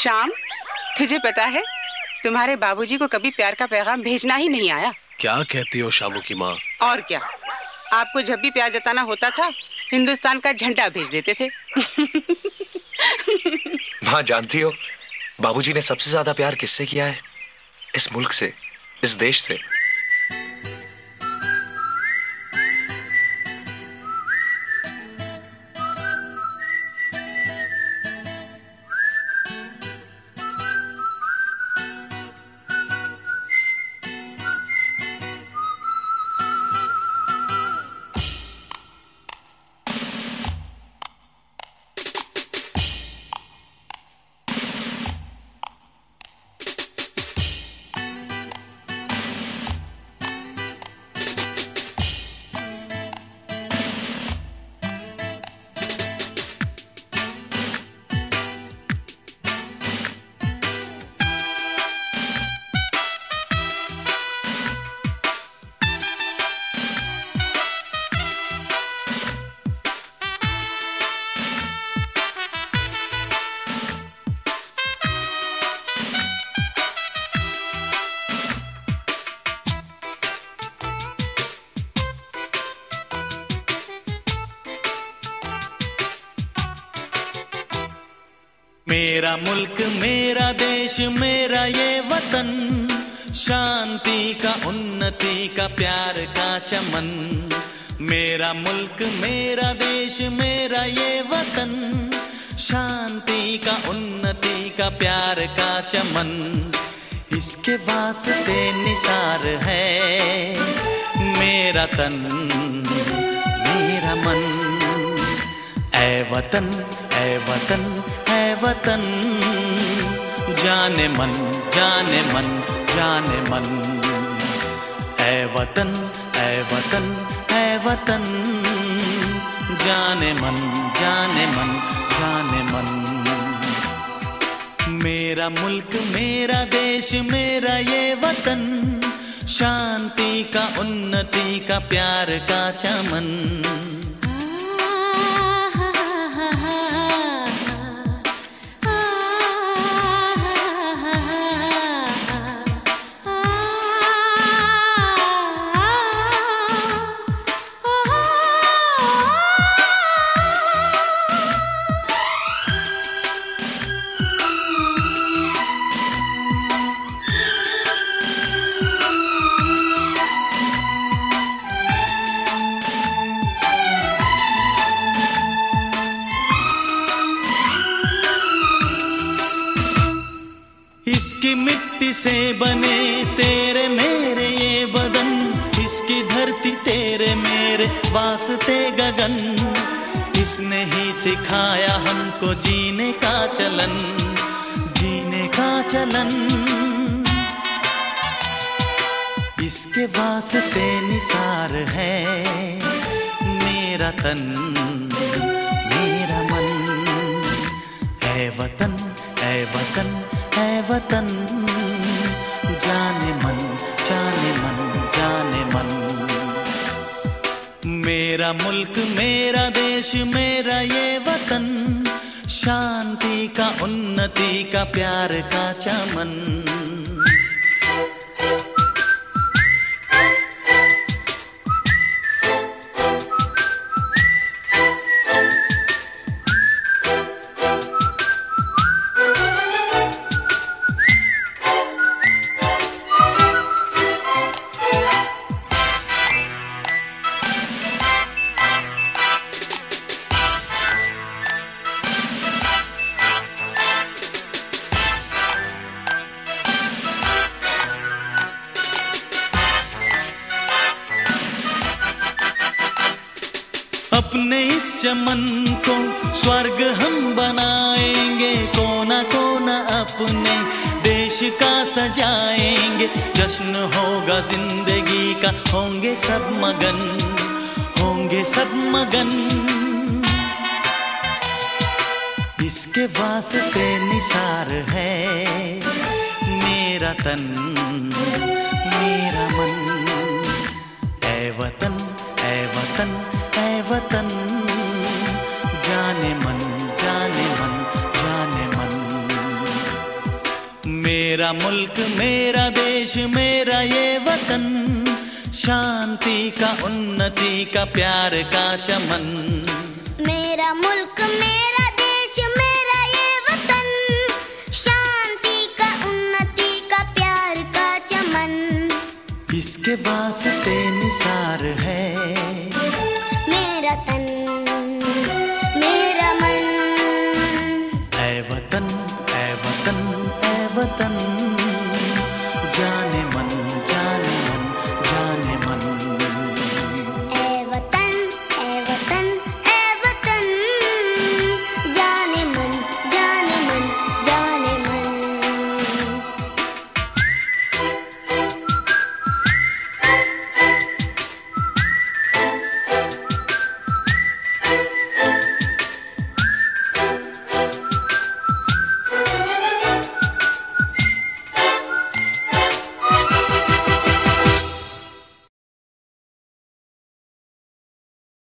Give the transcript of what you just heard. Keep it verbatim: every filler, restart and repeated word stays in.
श्याम, तुझे पता है तुम्हारे बाबूजी को कभी प्यार का पैगाम भेजना ही नहीं आया। क्या कहती हो शामू की माँ? और क्या, आपको जब भी प्यार जताना होता था हिंदुस्तान का झंडा भेज देते थे। माँ जानती हो, बाबूजी ने सबसे ज्यादा प्यार किससे किया है? इस मुल्क से, इस देश से। मेरा मुल्क मेरा देश मेरा ये वतन, शांति का उन्नति का प्यार का चमन। मेरा मुल्क मेरा देश मेरा ये वतन, शांति का उन्नति का प्यार का चमन। इसके वास्ते निसार है मेरा तन मेरा मन। ऐ वतन ऐ वतन ऐ वतन, जाने मन जाने मन जाने मन। ऐ वतन ऐ वतन ऐ वतन, जाने मन जाने मन जाने मन। मेरा मुल्क मेरा देश मेरा ये वतन, शांति का उन्नति का प्यार का चमन। इसकी मिट्टी से बने तेरे मेरे ये बदन, इसकी धरती तेरे मेरे वास्ते गगन। इसने ही सिखाया हमको जीने का चलन जीने का चलन। इसके वास्ते निसार है मेरा तन मेरा मन। ऐ वतन ऐ वतन ऐ वतन, जाने मन जाने मन जाने मन। मेरा मुल्क मेरा देश मेरा ये वतन, शांति का उन्नति का प्यार का चमन। अपने इस चमन को स्वर्ग हम बनाएंगे, कोना कोना अपने देश का सजाएंगे। जश्न होगा जिंदगी का, होंगे सब मगन होंगे सब मगन। इसके वास्ते निसार है मेरा तन मेरा मन। ऐ वतन ऐ वतन ऐ वतन, जाने मन जाने मन जाने मन। मेरा मुल्क मेरा देश मेरा ये वतन, शांति का उन्नति का प्यार का चमन। मेरा मुल्क मेरा देश मेरा ये वतन, शांति का उन्नति का प्यार का चमन। इसके वास्ते निसार है